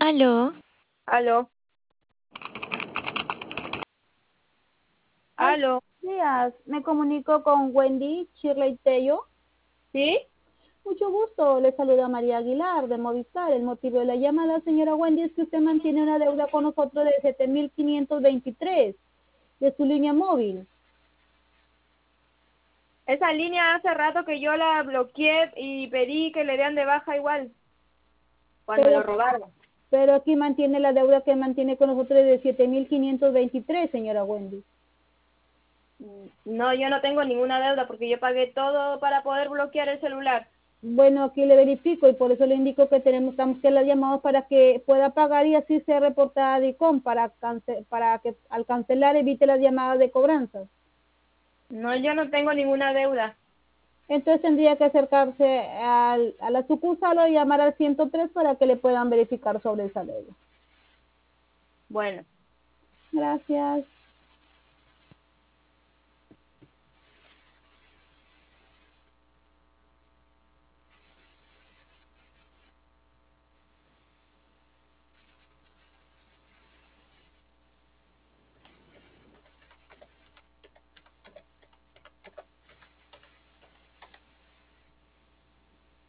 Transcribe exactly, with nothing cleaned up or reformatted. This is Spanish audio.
Aló, Aló, Hola, aló, buenos días. Me comunico con Wendy Shirley Tello. ¿sí? Mucho gusto. Le saluda María Aguilar de Movistar. El motivo de la llamada, señora Wendy, es que usted mantiene una deuda con nosotros de siete mil quinientos veintitrés de su línea móvil. Esa línea hace rato que yo la bloqueé y pedí que le den de baja igual, cuando me lo Pero, robaron. pero aquí mantiene la deuda que mantiene con nosotros de siete mil quinientos veintitrés, señora Wendy. No, yo no tengo ninguna deuda porque yo pagué todo para poder bloquear el celular. Bueno, aquí le verifico y por eso le indico que tenemos estamos que la llamamos para que pueda pagar y así sea reportada a DICOM para, cance- para que al cancelar evite las llamadas de cobranza. No, yo no tengo ninguna deuda. Entonces tendría que acercarse al, a la sucursal o llamar al ciento tres para que le puedan verificar sobre esa deuda. Bueno. Gracias.